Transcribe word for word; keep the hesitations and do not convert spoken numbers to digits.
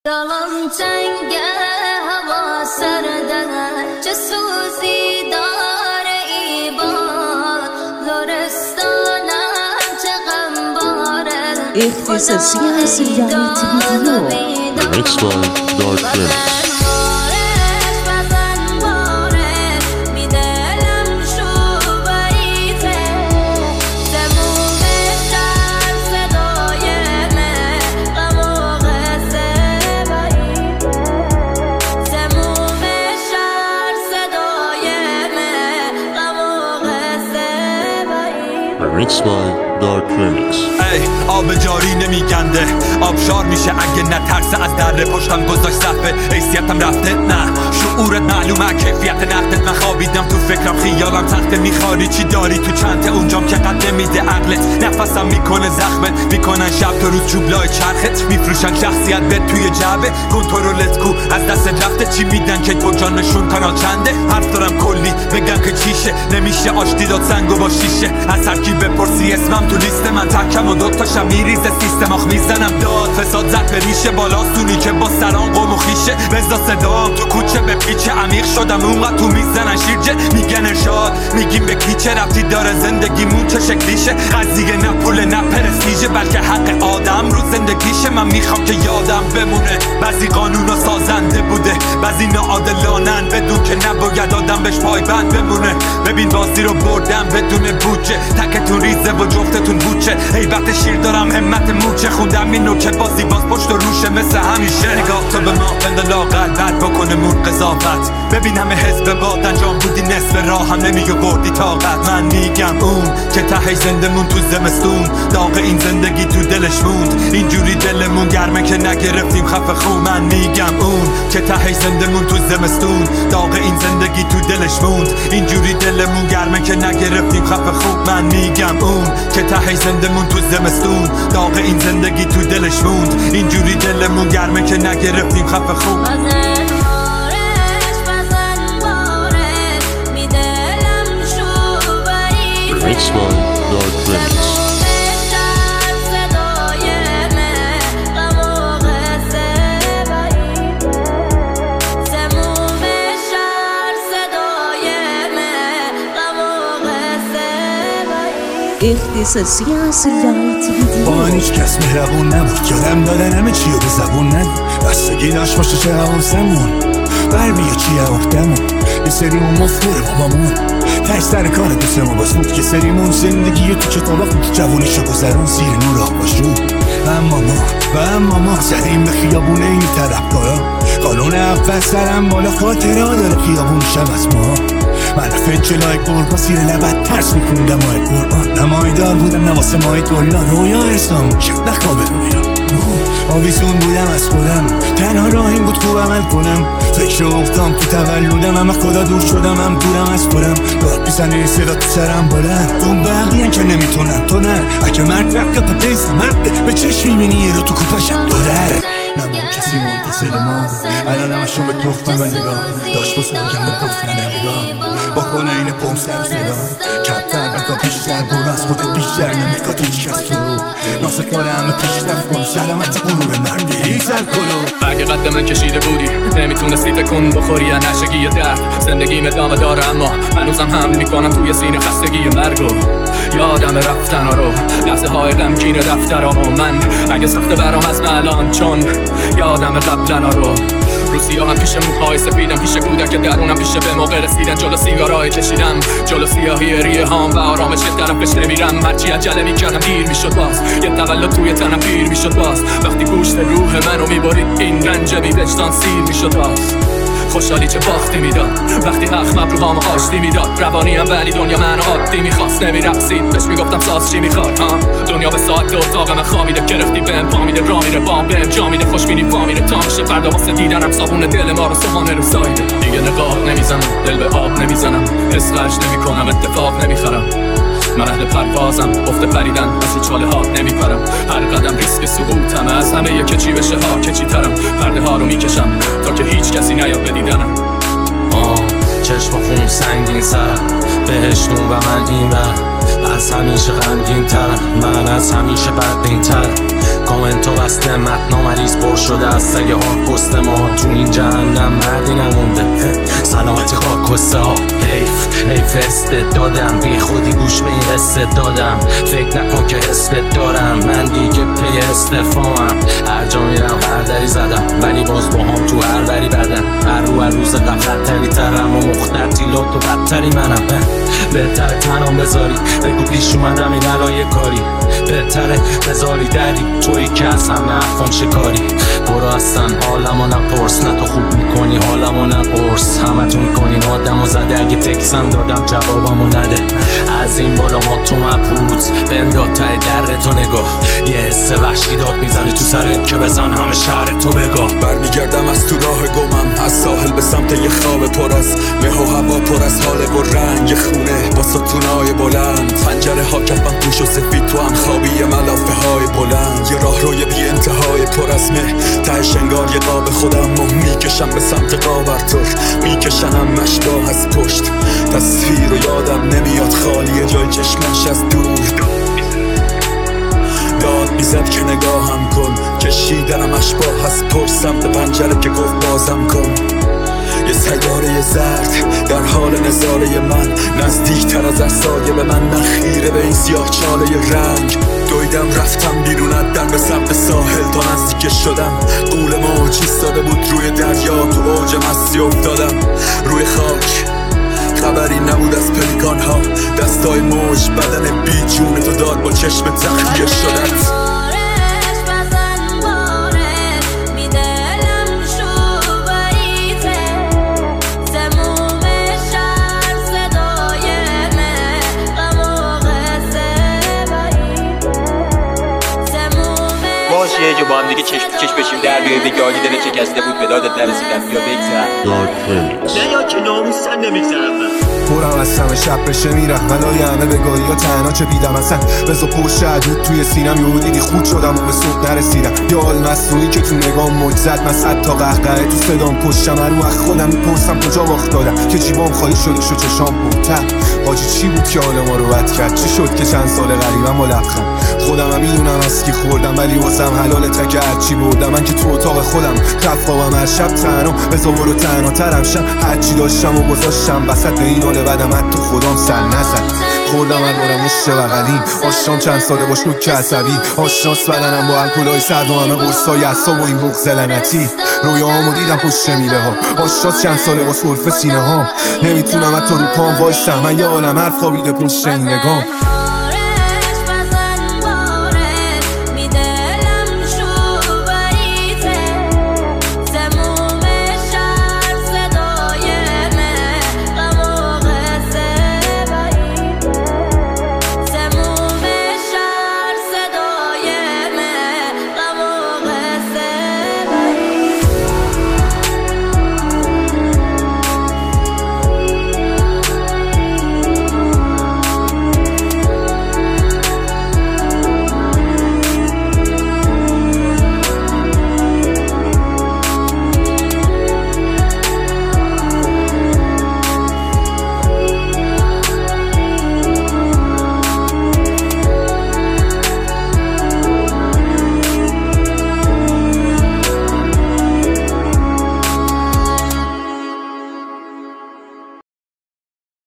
دلم تنگه هوا سرده چه سوزی داره ای باد زورستانم چه غمباره اختصاصی از یعنی تیویدیو Mixed by Dark Phoenix. Mixed by Dark Phoenix. ای آب جاری نمیگنده آبشار میشه اگه نترسه از در پشتم گذاشت صفحه حیثیتم رفته نه شعورت معلومه کیفیت نقدت من خوابیدم تو فکرم خیالم تخته میخواری چی داری تو چنته اونجام که قد نمیده عقلت نفسم میکنه زخمت میکنن شب تا روز چوبلای چرخت میفروشن شخصیت بد توی جعبه کنترلت کو از دست رفته چی میدن که تو جانشون کانال چنده حرف دارم کلی بگم که چیشه نمیشه آشتی داد سنگو با شیشه از هر کی بپرسی اسمم تو لیست من تکم و دوتاشم میریزه سیستم آخ میزنم داد فساد زد به ریشه بالاستونی که با سران قوم و خیشه رضا صدام تو کوچه به پیچه عمیق شدم اونقدر تو میزنن شیرجه میگن ارشاد میگیم به کی چه رفتی داره زندگیمون چه شکلیشه قضیه نه پول نه پرستیژه بلکه حق آدم رو زندگیشه من میخوام که یادم بمونه بعضی قانونا سازنده بوده بعضی ناعادلانن بدون که نباید آدم بهش پایبند بمونه ببین بازی رو بردم بدون بودجه تکتون ریزه و جفتتون بوچه ای وقت شیر دارم همت موچه خوندم اینو که بازی باز پشت و روشه مثل همیشه نگاه تو به ما بند لاغر بد بکنه مون قضاوت ببین همه حزب باد انجام بودی نصف راه هم نمیگه بردی طاقت من میگم اون که ته زندمون تو زمستون داغ این زندگی تو دلش موند اینجوری دلمون گرمه که نگرفتیم خفه خون من میگم اون که ته زندمون تو زمستون داغ این زندگی تو دلش موند اینجوری دلمون گرمه که نگرفتیم خفه خون من میگم اون که ته زندمون تو زمستون داغ این زندگی تو دلش موند اینجوری دلمون گرمه که نگرفتیم خفه خوب Mixed by Dark Phoenix. اختصاصی از یعنی تیویدیو با هیچ کس مهربون نبود یادم دادن همه چی رو به زبون ندید بستگی داشت باشه چه حواسمون برمیه چیه اختمون یه سریمون مفتوره بابامون تش سر کار دوستمون باز بود که سریمون زندگی رو تو کتابا خود جوونیشو گذرون زیر نور آب باش رو و اما ما و اما ما زدیم به خیابون این طرفدارا قانون اول سرم بالا خاطره ها داره خیابون شب از ما من رفت جلای قربا زیر لبت ترس میکوندم ماه قربان نمایدار بودم نواسه ماه دولا رویا ارسام شب نخوابه رویا آویزون بودم از خودم تنها راه این بود خوب عمل کنم فکر افتام تو تولدم اما خدا دور شدم هم دورم از خودم داد میزنه صدا تو سرم بلند اون بقیه که نمیتونن تو نه اگه مرد رفت تا پیس مرد به چشم میبینی یه رو تو کوپاشم داره نمون کسی منتظر ما الان همشو به گفتم و نگاه داشت بسرگم به گفتن نگاه با کنه این پوم سر صدا کمتر بکا پیشتر برو از خود بیشتر نمیکات هیچ کس تو ناسه کاره همه پیشتر کن سلامت قلوب مردی سر کلو اگه قد من کشیده بودی نمیتونستی تکون بخوری یا نشگی یا درد زندگیم ادامه داره اما هنوزم حمل میکنم توی سینه خستگی مرگو یادم رفتن رو لحظه های غمگین دفترامو من اگه سخته برام از الان چون یادم قبلنا رو روسی ها هم پیش موهای سفیدم پیش کودک درونم پیش به موقع رسیدن جلو سیگارای کشیدم جلو سیاهی ریه هام و آرامش که طرفش نمیرم هرچی عجله میکردم دیر میشد باز یه تولد توی تنم پیر میشد باز وقتی گوشت روح منو میبرید این رنج بی وجدان سیر میشد باز خوشحالی چه باختی میداد وقتی حق مبروهامو آشتی میداد روانی هم ولی دنیا منو عادی میخواست نمیرقصید بهش میگفتم ساز چی میخواد ها دنیا به ساعت اتاق من خوابیده گرفتی بهم پا میده را میره بام بهم جا میده خوشبینی پا میره تا میشه فردا واسه دیدنم صابون دل ما رو سوانه رو سایده دیگه نگاه نمیزنم دل به آب نمیزنم حس خرج نمیکنم اتفاق نمیخرم من اهل پروازم افت پریدن از رو چاله ها نمیپرم هر قدم ریسک سقوطم از همه یه کچی بشه ها کچی ترم پرده ها رو میکشم تا که هیچ کسی نیاد بدیدنم آه چشم خون سنگین سرم بهشتون و من این بر از همیشه غمگین ترم من از همیشه بدبین ترم کامنت ها بسته متنا مریض پر شده از سگ ها پست ما تو این جهنم مردی نمونده سلامتی خاک کسته ها حیف حیف استعدادم بی خودی گوش به این قصه دادم فکر نکن که حسبت دارم من دیگه پی استفامم هر جا میرم هر دری زدم ولی باز با هم تو هر دری بدم هر رو هر روز قفلت تری ترم و مختر تیلات و بدتری منم بهتره تنام بذاری بگو پیش اومدم این علایه کاری بهتره بذاری دری توی که از همه حرفام شکاری برو اصلا حالمو نپرس نه تو خوب میکنی حالمو نپرس همه تو میکنین آدمو زده اگه تکسم دادم جوابمو نده از این بالا ما تو مبهوت بنداد تای در تو نگاه یه حس وحشی داد میزنی تو سرت که بزن همه شهر تو بگاه برمیگردم از تو راه گمم از ساحل به سمت یه خواب پر از مه و هوا پر از حاله و رنگ خونه با ستونای بلند پنجره ها کفم پوش و سفید تو هم خوابی ملافه های بلند یه راه روی بی انتهای پر از مه تهش انگار یه قاب خودم و میکشم به سمت قابرتر میکشنم مشباه از پشت تصویر و یادم نمیاد خالیه جای چشمش از دور داد میزد که نگاهم کن کشیدنم اشباه از پشت سمت پنجره که گفت بازم کن یه سیاره زرد در حال نظاره من نزدیکتر از سایه به من نخیره به این سیاه چاله رنگ دویدم رفتم بیرون از در به سمت ساحل تا نزدیک شدم قول موج ایستاده بود روی دریا تو اوج مستی افتادم روی خاک خبری نبود از پلیکان ها دستای موج بدن بی جون تو داد با چشم تخلیه شدت یه جا با هم دیگه چشم چشم بشیم در بیاییم دیگه آگی دلت شکسته بود به دادت نرسیدم بیا بگذر Dark Phoenix. نه یا که ناموسن نمیگذرم پرم از همه شب بشه میرم ولای همه بگاهی ها تنها چه بیدم اصلا بزا پشت عدود توی سینم یهو دیدی خود شدم و به صبح نرسیدم یا حال مصنوعی که تو نگام موج زد من صد تا قهقهه تو صدام کشتم رو از خودم میپرسم کجا باخت دادم که جیبام خالی شد شد چشام پرتر حاجی چی بود که حال ما رو بد کرد چی شد که چند سال غریبم با لبخند خودم هم میدونم از کی خوردم ولی واسم حلال تک هرچی بردم من که تو اتاق خودم رفتم هر شب تنها بزا برو تنها ترم شم هرچی داشتم و گذاشتم وسط این حال بدم حتی خودم سر نزد خوردم هر بارم مشت بغلیم آشنام چند ساله باش نوک عصبی آشناس بدنم با الکلای سرد و همه قرصای عصاب و این بغض لعنتی رویاهامو دیدم پشت میله ها آشناس چند ساله با سرفه سینه ها نمیتونم حتی رو پام وایستم من یه عالم حرف خوابیده پشت این نگام